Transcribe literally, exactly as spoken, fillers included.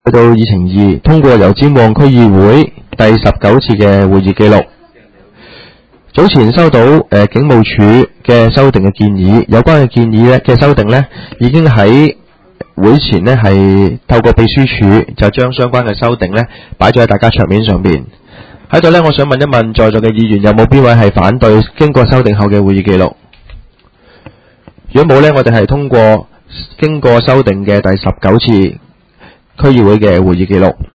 去到議程二，通過油尖旺區議會第十九次嘅會議記錄。早前收到誒、呃、警務處嘅修訂嘅建議，有關嘅建議咧嘅修訂咧，已經喺會前咧係透過秘書處就將相關嘅修訂咧擺咗喺大家桌面上邊。喺度咧，我想問一問在座嘅議員有冇邊位係反對經過修訂後嘅會議記錄？如果冇咧，我哋係通過經過修訂嘅第十九次區議會嘅會議記錄。